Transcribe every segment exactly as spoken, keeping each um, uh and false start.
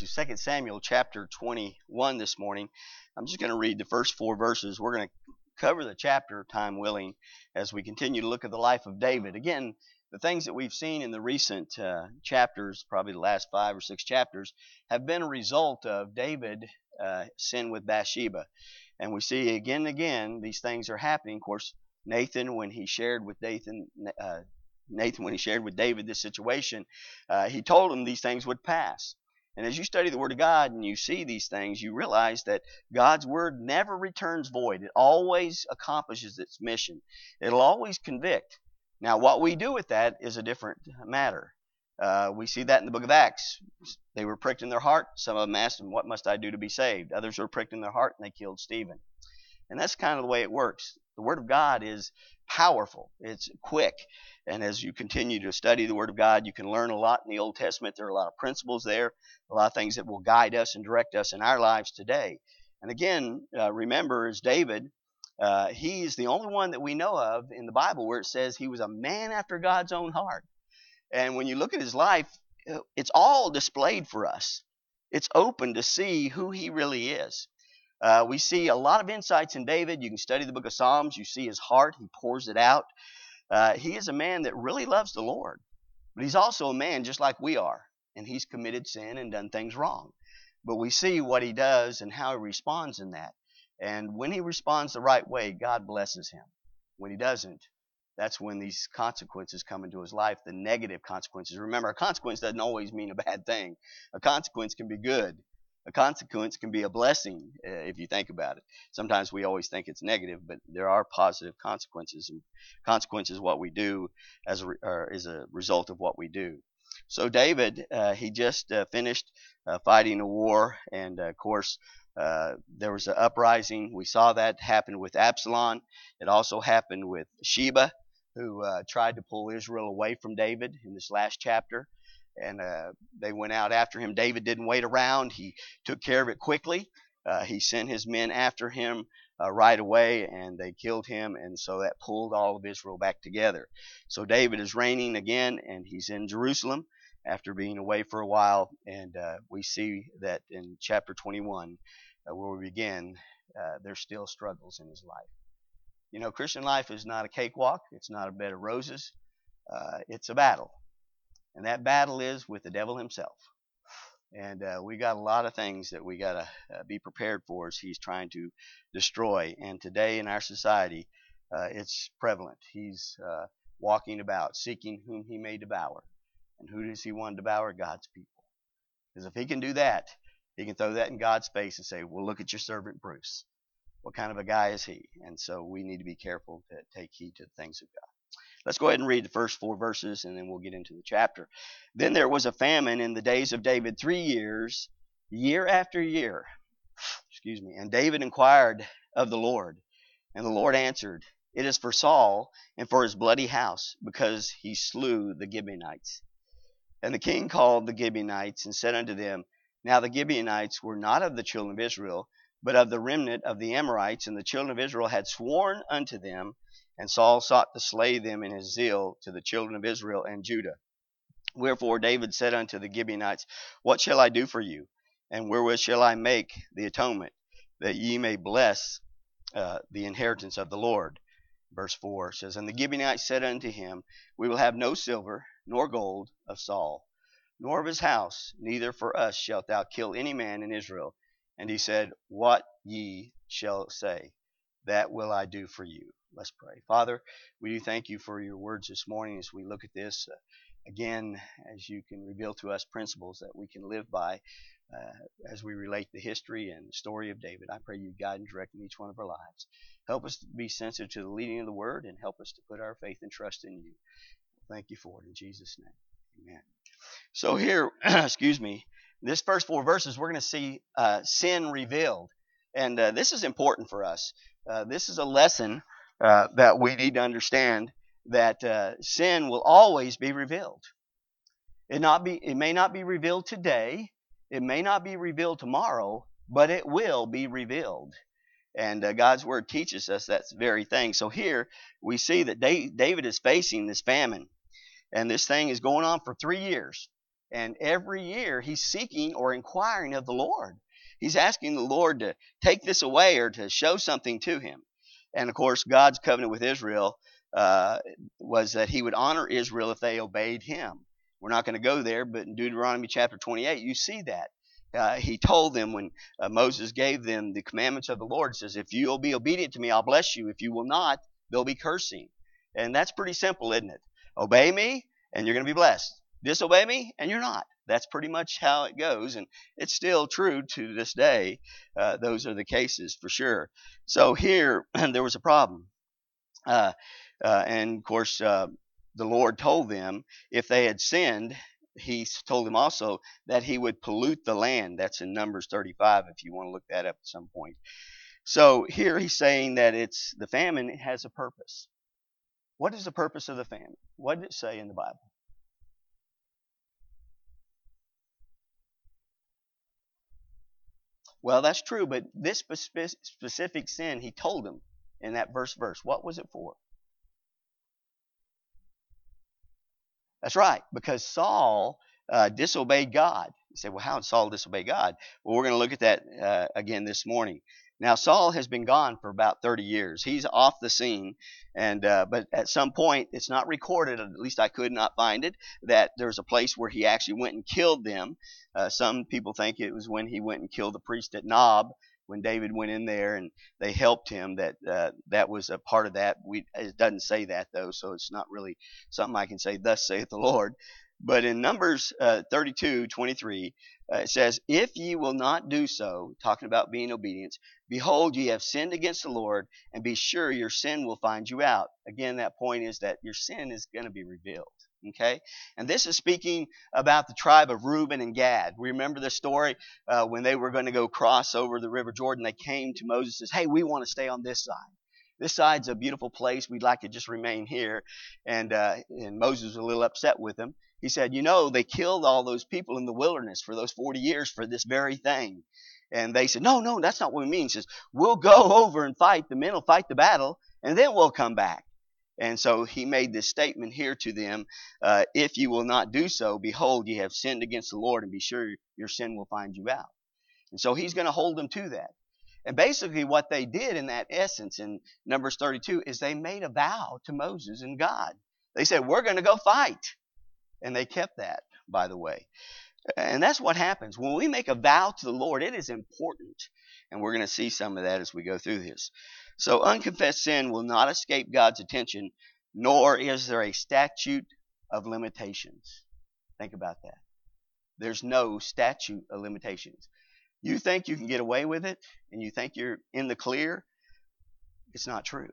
to Second Samuel chapter twenty-one this morning. I'm just going to read the first four verses. We're going to cover the chapter, time willing, as we continue to look at the life of David. Again, the things that we've seen in the recent uh, chapters, probably the last five or six chapters, have been a result of David uh, sin with Bathsheba. And we see again and again these things are happening. Of course, Nathan, when he shared with Nathan, uh, Nathan, when he shared with David this situation, uh, he told him these things would pass. And as you study the Word of God and you see these things, you realize that God's Word never returns void. It always accomplishes its mission. It'll always convict. Now, what we do with that is a different matter. Uh, we see that in the book of Acts. They were pricked in their heart. Some of them asked him, "What must I do to be saved?" Others were pricked in their heart, and they killed Stephen. And that's kind of the way it works. The Word of God is powerful. It's quick. And as you continue to study the Word of God, you can learn a lot in the Old Testament. There are a lot of principles there, a lot of things that will guide us and direct us in our lives today. And again, uh, remember, as David, uh, he is the only one that we know of in the Bible where it says he was a man after God's own heart. And when you look at his life, it's all displayed for us. It's open to see who he really is. Uh, we see a lot of insights in David. You can study the book of Psalms. You see his heart. He pours it out. Uh, he is a man that really loves the Lord. But he's also a man just like we are. And he's committed sin and done things wrong. But we see what he does and how he responds in that. And when he responds the right way, God blesses him. When he doesn't, that's when these consequences come into his life, the negative consequences. Remember, a consequence doesn't always mean a bad thing. A consequence can be good. A consequence can be a blessing, uh, if you think about it. Sometimes we always think it's negative, but there are positive consequences. And consequences, what we do as a, or is a result of what we do. So David, uh, he just uh, finished uh, fighting a war, and uh, of course, uh, there was an uprising. We saw that happen with Absalom. It also happened with Sheba, who uh, tried to pull Israel away from David in this last chapter. And uh, they went out after him. David didn't wait around. He took care of it quickly. Uh, he sent his men after him uh, right away, and they killed him. And so that pulled all of Israel back together. So David is reigning again, and he's in Jerusalem after being away for a while. And uh, we see that in chapter twenty-one, uh, where we begin, uh, there's still struggles in his life. You know, Christian life is not a cakewalk. It's not a bed of roses. Uh, it's a battle. And that battle is with the devil himself. And uh, we got a lot of things that we got to uh, be prepared for as he's trying to destroy. And today in our society, uh, it's prevalent. He's uh, walking about, seeking whom he may devour. And who does he want to devour? God's people. Because if he can do that, he can throw that in God's face and say, well, look at your servant Bruce. What kind of a guy is he? And so we need to be careful to take heed to the things of God. Let's go ahead and read the first four verses, and then we'll get into the chapter. Then there was a famine in the days of David three years, year after year. Excuse me. And David inquired of the Lord, and the Lord answered, "It is for Saul and for his bloody house, because he slew the Gibeonites." And the king called the Gibeonites and said unto them, Now the Gibeonites were not of the children of Israel, but of the remnant of the Amorites, and the children of Israel had sworn unto them. And Saul sought to slay them in his zeal to the children of Israel and Judah. Wherefore David said unto the Gibeonites, What shall I do for you? And wherewith shall I make the atonement, that ye may bless uh, the inheritance of the Lord? Verse four says, And the Gibeonites said unto him, We will have no silver nor gold of Saul, nor of his house, neither for us shalt thou kill any man in Israel. And he said, What ye shall say, that will I do for you. Let's pray. Father, we do thank you for your words this morning as we look at this. Uh, again, as you can reveal to us principles that we can live by uh, as we relate the history and the story of David. I pray you guide and direct in each one of our lives. Help us to be sensitive to the leading of the word, and help us to put our faith and trust in you. Thank you for it in Jesus' name. Amen. So here, excuse me, this first four verses, we're going to see uh, sin revealed. And uh, this is important for us. Uh, this is a lesson Uh, that we need to understand, that uh, sin will always be revealed. It not be, it may not be revealed today, it may not be revealed tomorrow, but it will be revealed. And uh, God's Word teaches us that very thing. So here we see that David is facing this famine, and this thing is going on for three years. And every year he's seeking or inquiring of the Lord. He's asking the Lord to take this away or to show something to him. And of course, God's covenant with Israel uh, was that he would honor Israel if they obeyed him. We're not going to go there, but in Deuteronomy chapter twenty-eight, you see that. Uh, he told them when uh, Moses gave them the commandments of the Lord, says, if you'll be obedient to me, I'll bless you. If you will not, they'll be cursing. And that's pretty simple, isn't it? Obey me, and you're going to be blessed. Disobey me, and you're not. That's pretty much how it goes, and it's still true to this day. Uh, those are the cases for sure. So here, there was a problem. Uh, uh, and, of course, uh, the Lord told them if they had sinned, he told them also that he would pollute the land. That's in Numbers thirty-five if you want to look that up at some point. So here he's saying that it's the famine has a purpose. What is the purpose of the famine? What did it say in the Bible? Well, that's true, but this specific sin he told them in that verse verse. What was it for? That's right, because Saul uh, disobeyed God. You say, well, how did Saul disobey God? Well, we're going to look at that uh, again this morning. Now, Saul has been gone for about thirty years. He's off the scene, and uh, but at some point, it's not recorded, at least I could not find it, that there's a place where he actually went and killed them. Uh, some people think it was when he went and killed the priest at Nob, when David went in there and they helped him, that uh, that was a part of that. We, it doesn't say that, though, so it's not really something I can say, thus saith the Lord. But in Numbers uh, thirty-two twenty-three, uh, it says, if ye will not do so, talking about being obedient, behold, ye have sinned against the Lord, and be sure your sin will find you out. Again, that point is that your sin is going to be revealed. Okay? And this is speaking about the tribe of Reuben and Gad. Remember the story uh, when they were going to go cross over the River Jordan, they came to Moses and says, hey, we want to stay on this side. This side's a beautiful place. We'd like to just remain here. And, uh, and Moses was a little upset with them. He said, you know, they killed all those people in the wilderness for those forty years for this very thing. And they said, no, no, that's not what we mean. He says, we'll go over and fight. The men will fight the battle, and then we'll come back. And so he made this statement here to them, uh, if you will not do so, behold, ye have sinned against the Lord, and be sure your sin will find you out. And so he's going to hold them to that. And basically what they did in that essence in Numbers thirty-two is they made a vow to Moses and God. They said, we're going to go fight. And they kept that, by the way. And that's what happens. When we make a vow to the Lord, it is important. And we're going to see some of that as we go through this. So unconfessed sin will not escape God's attention, nor is there a statute of limitations. Think about that. There's no statute of limitations. You think you can get away with it, and you think you're in the clear. It's not true.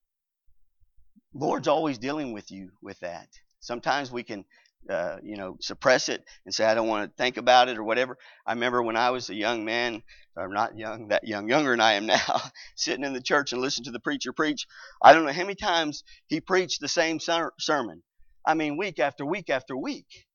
Lord's always dealing with you with that. Sometimes we can Uh, you know, suppress it and say, I don't want to think about it or whatever. I remember when I was a young man, or not young, that young, younger than I am now, sitting in the church and listening to the preacher preach. I don't know how many times he preached the same ser- sermon. I mean, week after week after week.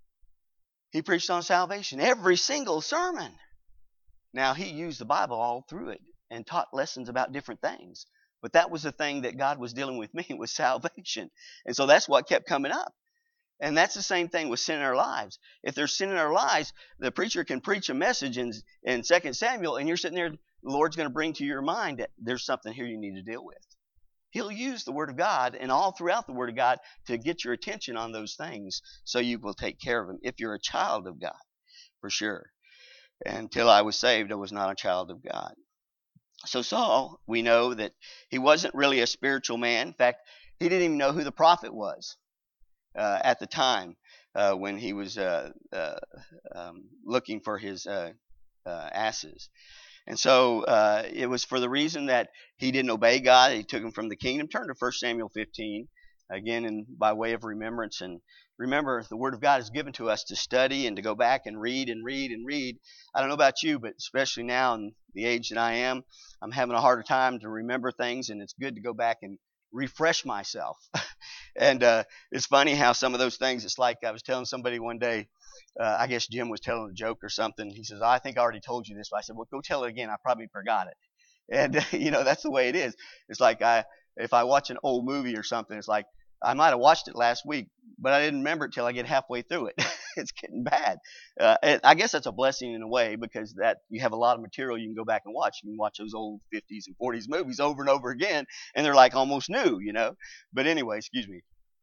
He preached on salvation, every single sermon. Now, he used the Bible all through it and taught lessons about different things. But that was the thing that God was dealing with me, was salvation. And so that's what kept coming up. And that's the same thing with sin in our lives. If there's sin in our lives, the preacher can preach a message in, in Second Samuel, and you're sitting there, the Lord's going to bring to your mind that there's something here you need to deal with. He'll use the Word of God and all throughout the Word of God to get your attention on those things so you will take care of them if you're a child of God, for sure. Until I was saved, I was not a child of God. So Saul, we know that he wasn't really a spiritual man. In fact, he didn't even know who the prophet was. Uh, at the time uh, when he was uh, uh, um, looking for his uh, uh, asses. And so uh, it was for the reason that he didn't obey God. He took him from the kingdom. Turn to First Samuel fifteen, again, in, by way of remembrance. And remember, the Word of God is given to us to study and to go back and read and read and read. I don't know about you, but especially now in the age that I am, I'm having a harder time to remember things, and it's good to go back and refresh myself. And uh, it's funny how some of those things, it's like I was telling somebody one day, uh, I guess Jim was telling a joke or something. He says, I think I already told you this. But I said, well, go tell it again. I probably forgot it. And, uh, you know, that's the way it is. It's like I, if I watch an old movie or something, it's like I might have watched it last week, but I didn't remember it till I get halfway through it. It's getting bad. Uh, it, I guess that's a blessing in a way because that you have a lot of material you can go back and watch. You can watch those old fifties and forties movies over and over again, and they're like almost new, you know. But anyway, excuse me.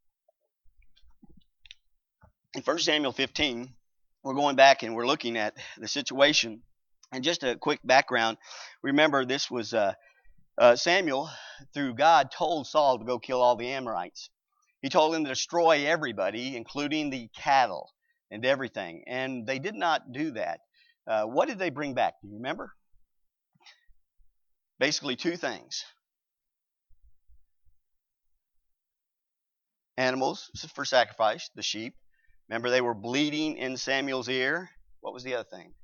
In First Samuel fifteen, we're going back and we're looking at the situation. And just a quick background. Remember, this was uh, uh, Samuel, through God, told Saul to go kill all the Amorites. He told him to destroy everybody, including the cattle and everything. And they did not do that. Uh, what did they bring back? Do you remember? Basically two things. Animals for sacrifice, the sheep. Remember, they were bleeding in Samuel's ear. What was the other thing?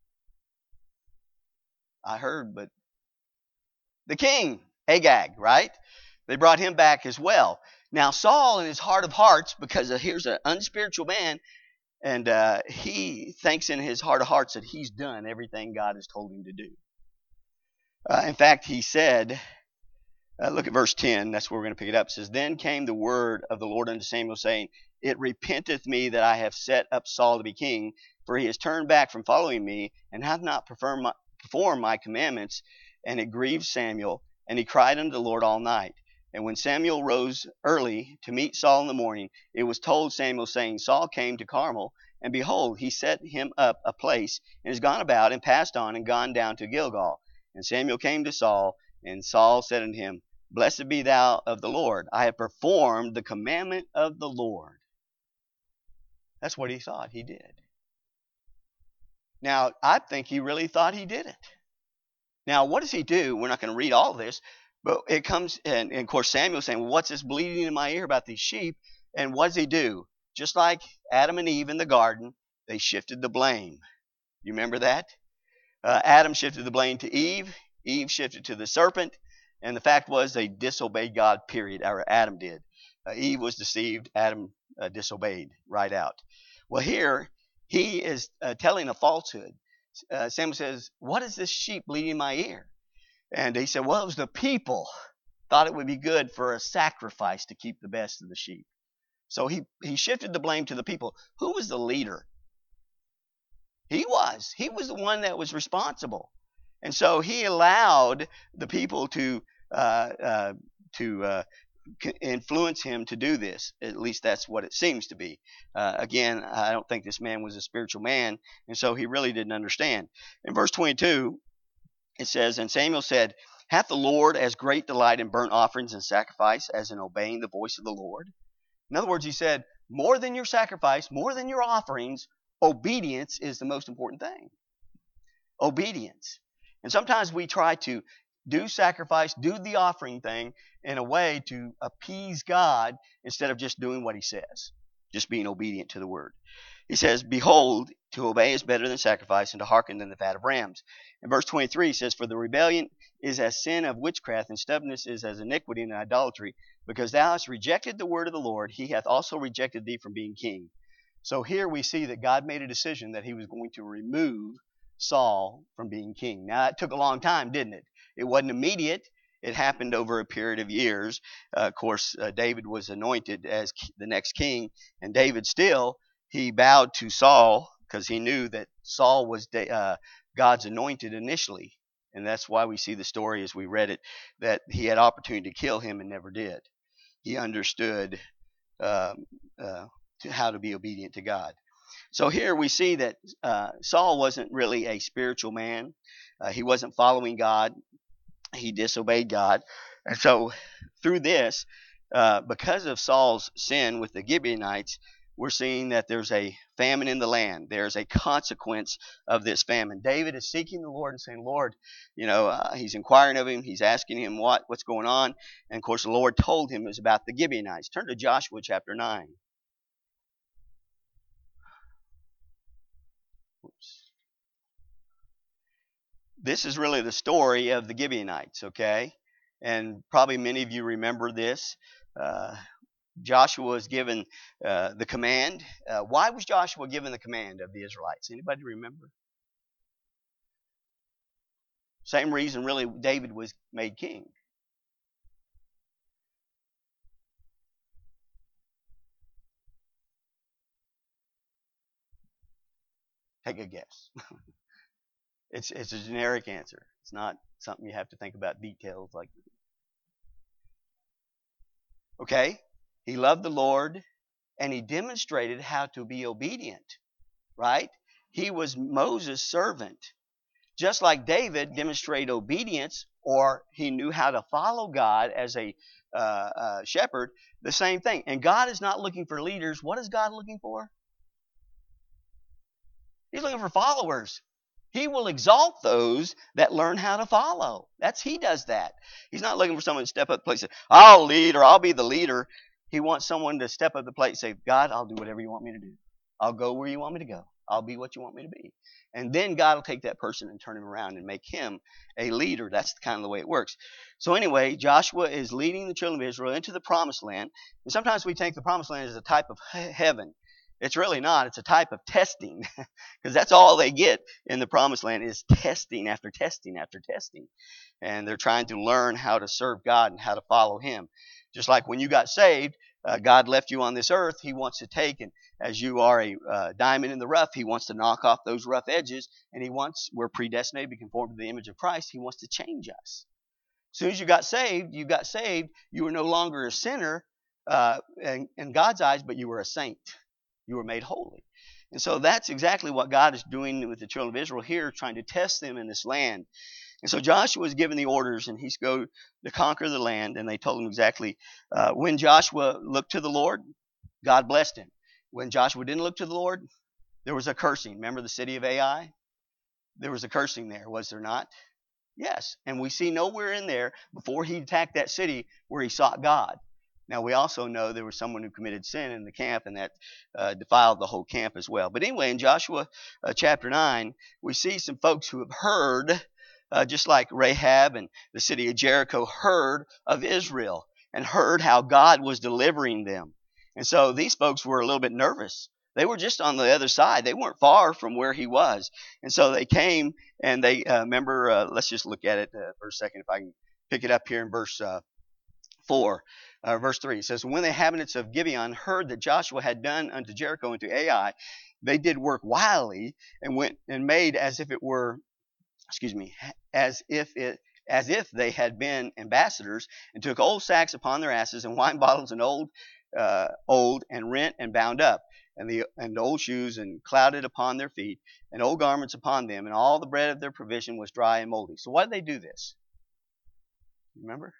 I heard, but the king, Agag, right? They brought him back as well. Now, Saul, in his heart of hearts, because here's an unspiritual man, and uh, he thinks in his heart of hearts that he's done everything God has told him to do. Uh, in fact, he said, uh, look at verse ten, that's where we're going to pick it up. It says, Then came the word of the Lord unto Samuel, saying, It repenteth me that I have set up Saul to be king, for he has turned back from following me, and hath not performed my, performed my commandments. And it grieved Samuel, and he cried unto the Lord all night. And when Samuel rose early to meet Saul in the morning, it was told Samuel, saying, Saul came to Carmel, and behold, he set him up a place, and is gone about, and passed on, and gone down to Gilgal. And Samuel came to Saul, and Saul said unto him, Blessed be thou of the Lord. I have performed the commandment of the Lord. That's what he thought he did. Now, I think he really thought he did it. Now, what does he do? We're not going to read all of this. But it comes, and, and of course Samuel's saying, well, what's this bleeding in my ear about these sheep? And what does he do? Just like Adam and Eve in the garden, they shifted the blame. You remember that? Uh, Adam shifted the blame to Eve. Eve shifted to the serpent. And the fact was they disobeyed God, period, or Adam did. Uh, Eve was deceived. Adam uh, disobeyed right out. Well, here he is uh, telling a falsehood. Uh, Samuel says, what is this sheep bleeding in my ear? And he said, well, it was the people thought it would be good for a sacrifice to keep the best of the sheep. So he, he shifted the blame to the people. Who was the leader? He was. He was the one that was responsible. And so he allowed the people to uh, uh, to uh, influence him to do this. At least that's what it seems to be. Uh, again, I don't think this man was a spiritual man, and so he really didn't understand. In verse twenty-two, it says, And Samuel said, Hath the Lord as great delight in burnt offerings and sacrifice as in obeying the voice of the Lord? In other words, he said, more than your sacrifice, more than your offerings, obedience is the most important thing. Obedience. And sometimes we try to do sacrifice, do the offering thing in a way to appease God instead of just doing what he says, just being obedient to the word. He says, Behold, to obey is better than sacrifice, and to hearken than the fat of rams. In verse twenty-three, he says, For the rebellion is as sin of witchcraft, and stubbornness is as iniquity and idolatry. Because thou hast rejected the word of the Lord, he hath also rejected thee from being king. So here we see that God made a decision that he was going to remove Saul from being king. Now, it took a long time, didn't it? It wasn't immediate. It happened over a period of years. Uh, of course, uh, David was anointed as the next king, and David still, he bowed to Saul because he knew that Saul was uh, God's anointed initially. And that's why we see the story as we read it, that he had opportunity to kill him and never did. He understood uh, uh, to how to be obedient to God. So here we see that uh, Saul wasn't really a spiritual man. Uh, he wasn't following God. He disobeyed God. And so through this, uh, because of Saul's sin with the Gibeonites, we're seeing that there's a famine in the land. There's a consequence of this famine. David is seeking the Lord and saying, Lord, you know, uh, he's inquiring of him. He's asking him what, what's going on. And, of course, the Lord told him it was about the Gibeonites. Turn to Joshua chapter nine. Oops. This is really the story of the Gibeonites, okay? And probably many of you remember this. Uh, Joshua was given uh, the command. Uh, why was Joshua given the command of the Israelites? Anybody remember? Same reason, really, David was made king. Take a guess. it's it's a generic answer. It's not something you have to think about details like. Okay, he loved the Lord, and he demonstrated how to be obedient. Right? He was Moses' servant. Just like David demonstrated obedience, or he knew how to follow God as a uh, uh, shepherd, the same thing. And God is not looking for leaders. What is God looking for? He's looking for followers. He will exalt those that learn how to follow. That's He does that. He's not looking for someone to step up to the plate and say, I'll lead or I'll be the leader. He wants someone to step up to the plate and say, God, I'll do whatever you want me to do. I'll go where you want me to go. I'll be what you want me to be. And then God will take that person and turn him around and make him a leader. That's kind of the way it works. So anyway, Joshua is leading the children of Israel into the promised land. And sometimes we think the promised land is a type of heaven. It's really not. It's a type of testing, because that's all they get in the promised land is testing after testing after testing. And they're trying to learn how to serve God and how to follow Him. Just like when you got saved, uh, God left you on this earth. He wants to take, and as you are a uh, diamond in the rough, He wants to knock off those rough edges, and He wants, we're predestinated to be conformed to the image of Christ. He wants to change us. As soon as you got saved, you got saved, you were no longer a sinner uh, in, in God's eyes, but you were a saint. You were made holy. And so that's exactly what God is doing with the children of Israel here, trying to test them in this land. And so Joshua was given the orders, and he's go to conquer the land, and they told him exactly. Uh, when Joshua looked to the Lord, God blessed him. When Joshua didn't look to the Lord, there was a cursing. Remember the city of Ai? There was a cursing there, was there not? Yes. And we see nowhere in there, before he attacked that city, where he sought God. Now, we also know there was someone who committed sin in the camp, and that uh, defiled the whole camp as well. But anyway, in Joshua uh, chapter nine, we see some folks who have heard, uh, just like Rahab and the city of Jericho heard of Israel and heard how God was delivering them. And so these folks were a little bit nervous. They were just on the other side. They weren't far from where he was. And so they came, and they, uh, remember, uh, let's just look at it uh, for a second, if I can pick it up here in verse uh, four. Uh, verse three, it says, when the inhabitants of Gibeon heard that Joshua had done unto Jericho and to Ai, they did work wildly and went and made as if it were, excuse me, as if it, as if they had been ambassadors, and took old sacks upon their asses and wine bottles and old, uh, old and rent and bound up, and the and old shoes and clouded upon their feet, and old garments upon them, and all the bread of their provision was dry and moldy. So why did they do this? Remember?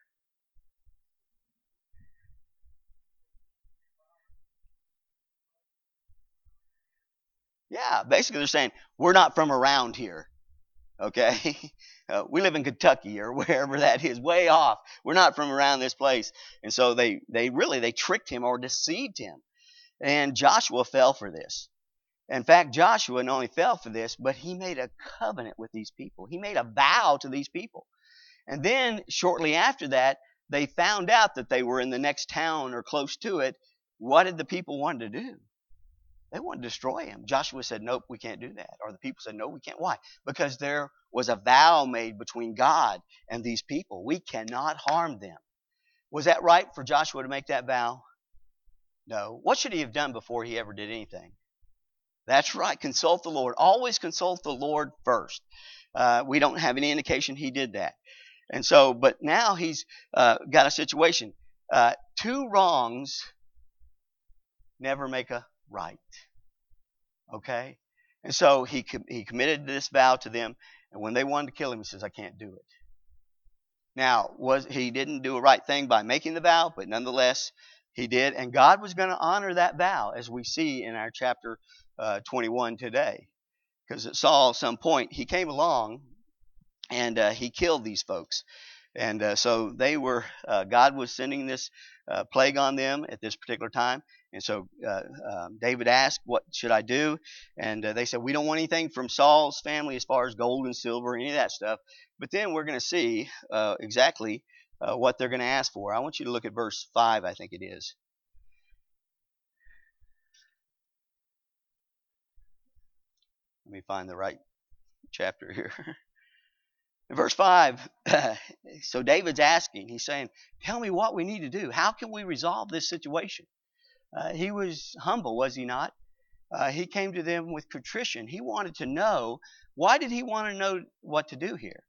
Yeah, basically they're saying, we're not from around here, okay? Uh, we live in Kentucky or wherever that is, way off. We're not from around this place. And so they, they really, they tricked him or deceived him. And Joshua fell for this. In fact, Joshua not only fell for this, but he made a covenant with these people. He made a vow to these people. And then shortly after that, they found out that they were in the next town or close to it. What did the people want to do? They wanted to destroy him. Joshua said, nope, we can't do that. Or the people said, no, we can't. Why? Because there was a vow made between God and these people. We cannot harm them. Was that right for Joshua to make that vow? No. What should he have done before he ever did anything? That's right. Consult the Lord. Always consult the Lord first. Uh, we don't have any indication he did that. And so, but now he's uh, got a situation. Uh, two wrongs never make a right. Okay? And so he he committed this vow to them, and when they wanted to kill him, he says, I can't do it. Now, was he didn't do a right thing by making the vow, but nonetheless, he did, and God was going to honor that vow, as we see in our chapter uh, twenty-one today. Because at Saul, at some point, he came along, and uh, he killed these folks. And uh, so they were, uh, God was sending this uh, plague on them at this particular time. And so uh, um, David asked, what should I do? And uh, they said, we don't want anything from Saul's family as far as gold and silver, any of that stuff. But then we're going to see uh, exactly uh, what they're going to ask for. I want you to look at verse five, I think it is. Let me find the right chapter here. In verse five, so David's asking, he's saying, tell me what we need to do. How can we resolve this situation? Uh, he was humble, was he not? Uh, he came to them with contrition. He wanted to know. Why did he want to know what to do here?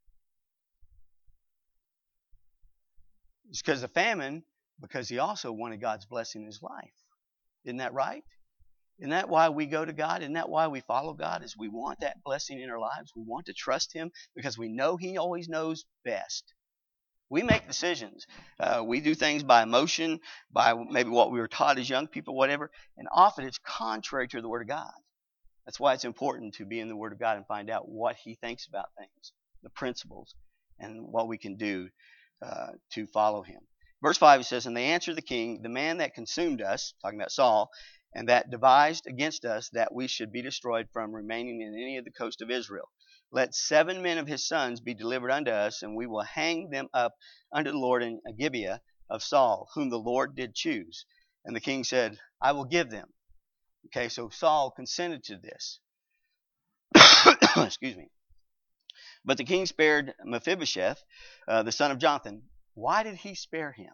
It's because of famine, because he also wanted God's blessing in his life. Isn't that right? Isn't that why we go to God? Isn't that why we follow God? Is we want that blessing in our lives. We want to trust him because we know he always knows best. We make decisions. Uh, we do things by emotion, by maybe what we were taught as young people, whatever. And often it's contrary to the Word of God. That's why it's important to be in the Word of God and find out what he thinks about things, the principles, and what we can do uh, to follow him. Verse five, it says, "And they answered the king, the man that consumed us," talking about Saul, "and that devised against us that we should be destroyed from remaining in any of the coast of Israel. Let seven men of his sons be delivered unto us, and we will hang them up unto the Lord in Gibeah of Saul, whom the Lord did choose." And the king said, "I will give them." Okay, so Saul consented to this. Excuse me. But the king spared Mephibosheth, uh, the son of Jonathan. Why did he spare him?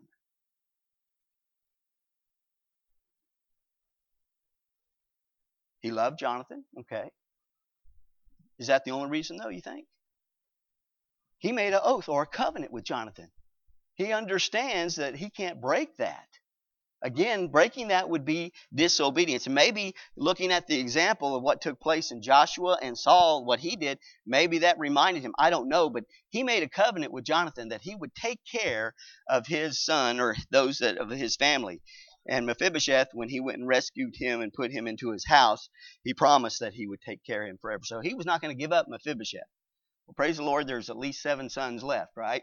He loved Jonathan. Okay. Is that the only reason, though, you think? He made an oath or a covenant with Jonathan. He understands that he can't break that. Again, breaking that would be disobedience. And maybe looking at the example of what took place in Joshua and Saul, what he did, maybe that reminded him. I don't know, but he made a covenant with Jonathan that he would take care of his son or those that of his family. And Mephibosheth, when he went and rescued him and put him into his house, he promised that he would take care of him forever. So he was not going to give up Mephibosheth. Well, praise the Lord, there's at least seven sons left, right?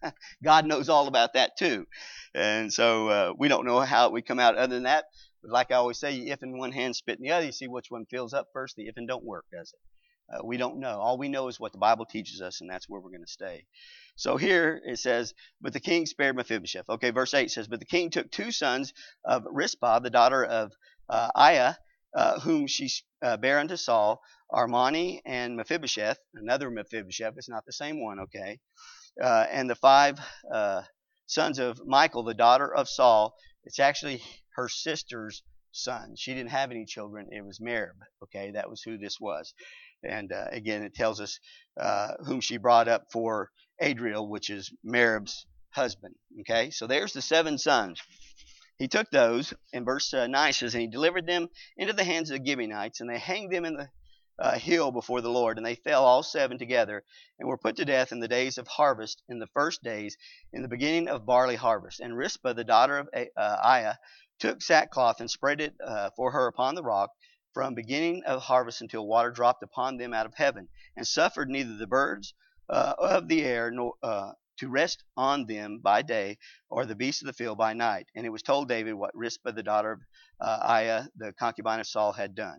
God knows all about that too. And so uh, we don't know how it would come out other than that. But like I always say, if in one hand, spit in the other. You see which one fills up first. The if and don't work, does it? Uh, we don't know. All we know is what the Bible teaches us, and that's where we're going to stay. So here it says, "But the king spared Mephibosheth." Okay, verse eight says, "But the king took two sons of Rizpah, the daughter of uh, Aiah, uh, whom she uh, bare unto Saul, Armani and Mephibosheth," another Mephibosheth, it's not the same one, okay, uh, "and the five uh, sons of Michal, the daughter of Saul." It's actually her sister's son. She didn't have any children. It was Merib, okay, that was who this was. And uh, again, it tells us uh, whom she brought up for Adriel, which is Merib's husband, okay. So there's the seven sons. He took those, in verse uh, nine says, "And he delivered them into the hands of the Gibeonites, and they hanged them in the uh, hill before the Lord. And they fell all seven together, and were put to death in the days of harvest, in the first days, in the beginning of barley harvest. And Rizpah, the daughter of uh, Aiah, took sackcloth and spread it uh, for her upon the rock, from beginning of harvest until water dropped upon them out of heaven, and suffered neither the birds uh, of the air nor uh, to rest on them by day, or the beasts of the field by night. And it was told David what Rizpah, the daughter of uh, Aiah, the concubine of Saul, had done."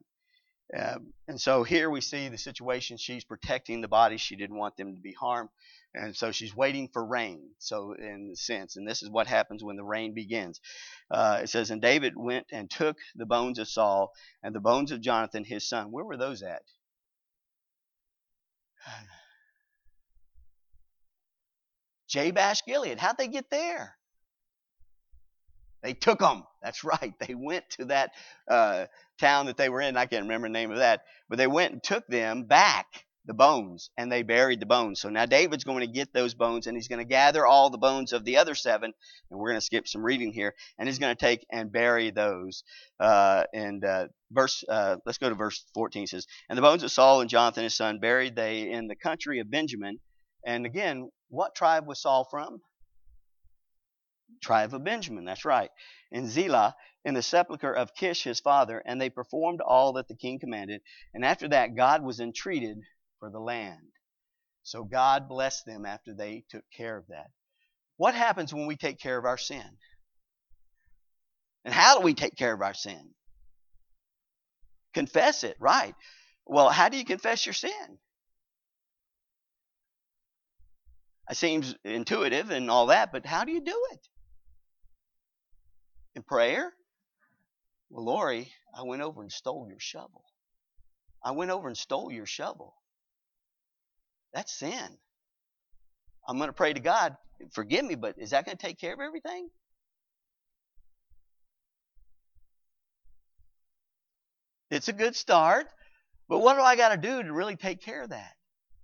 Um, and so here we see the situation. She's protecting the body. She didn't want them to be harmed. And so she's waiting for rain. So in the sense, and this is what happens when the rain begins. Uh, it says, "And David went and took the bones of Saul and the bones of Jonathan his son." Where were those at? Jabesh Gilead. How'd they get there? They took them. That's right. They went to that uh, town that they were in. I can't remember the name of that. But they went and took them back, the bones, and they buried the bones. So now David's going to get those bones, and he's going to gather all the bones of the other seven. And we're going to skip some reading here. And he's going to take and bury those. Uh, and uh, verse, uh, let's go to verse fourteen. It says, "And the bones of Saul and Jonathan his son buried they in the country of Benjamin." And again, what tribe was Saul from? Tribe of Benjamin, that's right. "In Zelah, in the sepulchre of Kish his father, and they performed all that the king commanded. And after that, God was entreated for the land." So God blessed them after they took care of that. What happens when we take care of our sin? And how do we take care of our sin? Confess it, right. Well, how do you confess your sin? It seems intuitive and all that, but how do you do it? In prayer? Well, Lori, I went over and stole your shovel. I went over and stole your shovel. That's sin. I'm going to pray to God, forgive me, but is that going to take care of everything? It's a good start. But what do I got to do to really take care of that?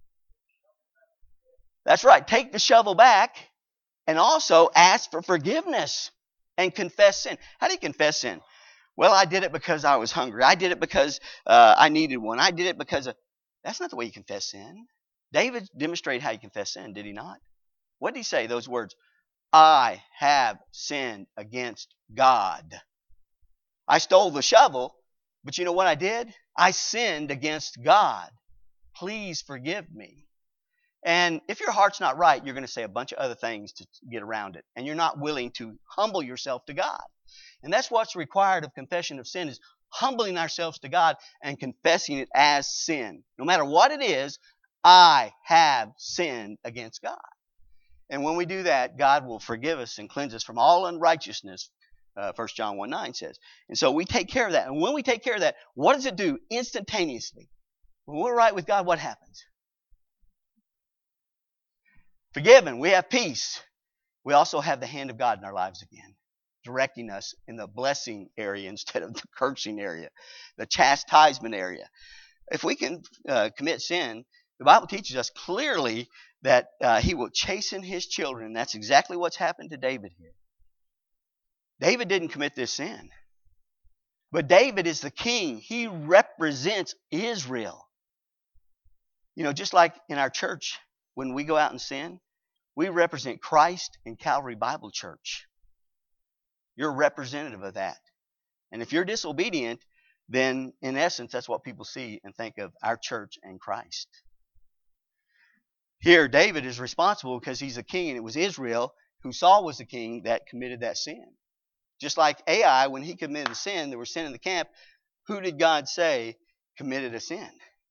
That's right. Take the shovel back and also ask for forgiveness and confess sin. How do you confess sin? Well, I did it because I was hungry. I did it because uh, I needed one. I did it because of... That's not the way you confess sin. David demonstrated how you confess sin, did he not? What did he say? Those words, I have sinned against God. I stole the shovel, but you know what I did? I sinned against God. Please forgive me. And if your heart's not right, you're going to say a bunch of other things to get around it. And you're not willing to humble yourself to God. And that's what's required of confession of sin, is humbling ourselves to God and confessing it as sin. No matter what it is, I have sinned against God. And when we do that, God will forgive us and cleanse us from all unrighteousness, uh, First John one nine says. And so we take care of that. And when we take care of that, what does it do? Instantaneously. When we're right with God, what happens? Forgiven. We have peace. We also have the hand of God in our lives again, directing us in the blessing area instead of the cursing area, the chastisement area. If we can uh, commit sin, the Bible teaches us clearly that uh, he will chasten his children. And that's exactly what's happened to David here. David didn't commit this sin. But David is the king. He represents Israel. You know, just like in our church, when we go out and sin, we represent Christ in Calvary Bible Church. You're a representative of that. And if you're disobedient, then in essence, that's what people see and think of our church and Christ. Here, David is responsible because he's a king, and it was Israel, who Saul was the king, that committed that sin. Just like Ai, when he committed a sin, there was sin in the camp. Who did God say committed a sin?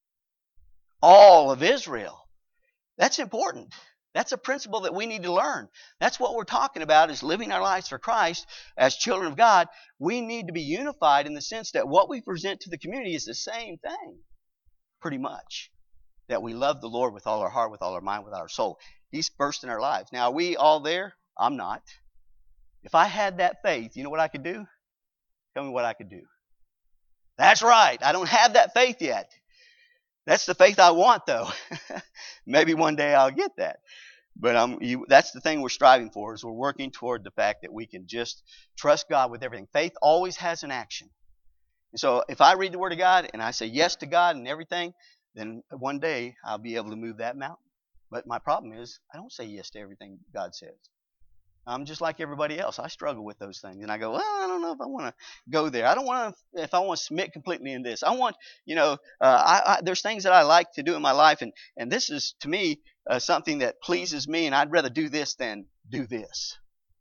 All of Israel. That's important. That's a principle that we need to learn. That's what we're talking about, is living our lives for Christ as children of God. We need to be unified in the sense that what we present to the community is the same thing, pretty much. That we love the Lord with all our heart, with all our mind, with all our soul. He's first in our lives. Now, are we all there? I'm not. If I had that faith, you know what I could do? Tell me what I could do. That's right. I don't have that faith yet. That's the faith I want, though. Maybe one day I'll get that. But um, you, that's the thing we're striving for, is we're working toward the fact that we can just trust God with everything. Faith always has an action. And so if I read the Word of God and I say yes to God and everything, then one day I'll be able to move that mountain. But my problem is I don't say yes to everything God says. I'm just like everybody else. I struggle with those things. And I go, well, I don't know if I want to go there. I don't want to, if I want to submit completely in this. I want, you know, uh, I, I, there's things that I like to do in my life. And, and this is, to me, uh, something that pleases me. And I'd rather do this than do this.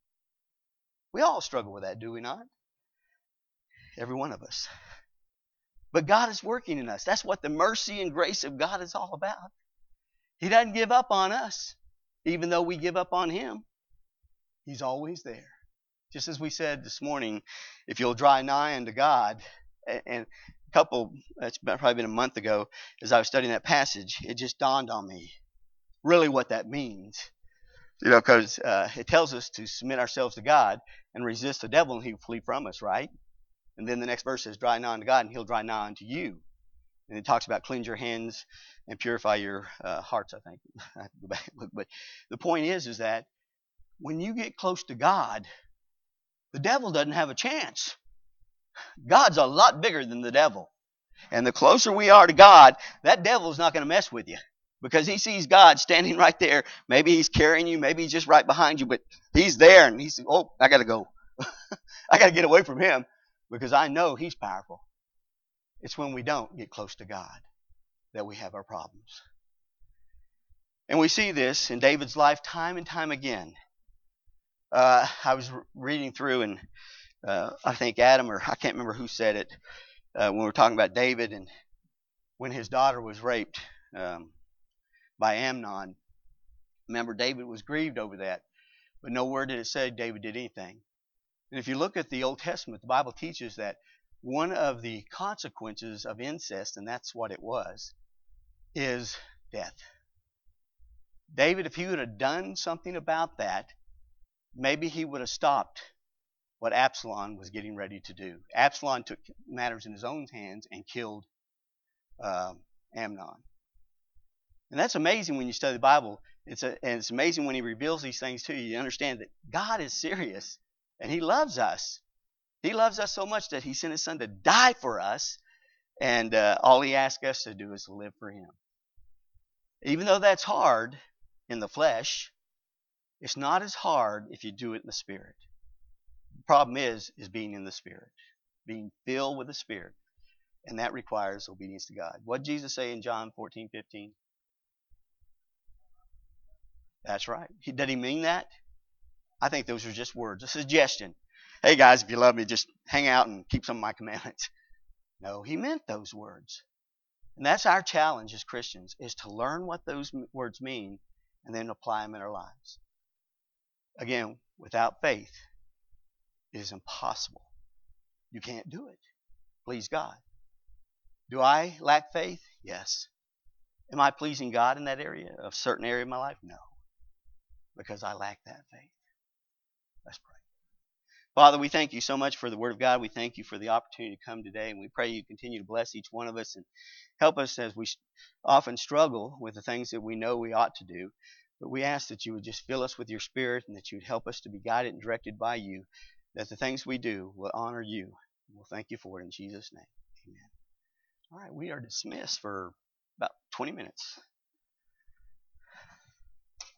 We all struggle with that, do we not? Every one of us. But God is working in us. That's what the mercy and grace of God is all about. He doesn't give up on us, even though we give up on Him. He's always there. Just as we said this morning, if you'll draw nigh unto God, and a couple, that's probably been a month ago, as I was studying that passage, it just dawned on me really what that means. You know, because uh, it tells us to submit ourselves to God and resist the devil, and he will flee from us, right? And then the next verse says, draw nigh unto God, and he'll draw nigh unto you. And it talks about cleanse your hands and purify your uh, hearts, I think. I have to go back and look. But the point is, is that when you get close to God, the devil doesn't have a chance. God's a lot bigger than the devil. And the closer we are to God, that devil's not going to mess with you. Because he sees God standing right there. Maybe he's carrying you. Maybe he's just right behind you. But he's there, and he's, oh, I got to go. I got to get away from him because I know he's powerful. It's when we don't get close to God that we have our problems. And we see this in David's life time and time again. Uh, I was reading through, and uh, I think Adam, or I can't remember who said it, uh, when we were talking about David and when his daughter was raped um, by Amnon. Remember, David was grieved over that, but nowhere did it say David did anything. And if you look at the Old Testament, the Bible teaches that one of the consequences of incest, and that's what it was, is death. David, if he would have done something about that, maybe he would have stopped what Absalom was getting ready to do. Absalom took matters in his own hands and killed um, Amnon. And that's amazing when you study the Bible. It's a, and it's amazing when he reveals these things to you. You understand that God is serious and he loves us. He loves us so much that he sent his son to die for us. And uh, all he asks us to do is to live for him. Even though that's hard in the flesh, it's not as hard if you do it in the Spirit. The problem is, is being in the Spirit, being filled with the Spirit. And that requires obedience to God. What did Jesus say in John fourteen fifteen? That's right. He, did he mean that? I think those are just words, a suggestion. Hey guys, if you love me, just hang out and keep some of my commandments. No, he meant those words. And that's our challenge as Christians, is to learn what those words mean and then apply them in our lives. Again, without faith, it is impossible. You can't do it. Please God. Do I lack faith? Yes. Am I pleasing God in that area, a certain area of my life? No. Because I lack that faith. Let's pray. Father, we thank you so much for the Word of God. We thank you for the opportunity to come today, and we pray you continue to bless each one of us and help us as we often struggle with the things that we know we ought to do. But we ask that you would just fill us with your Spirit and that you would help us to be guided and directed by you, that the things we do will honor you. We'll thank you for it in Jesus' name. Amen. All right, we are dismissed for about twenty minutes.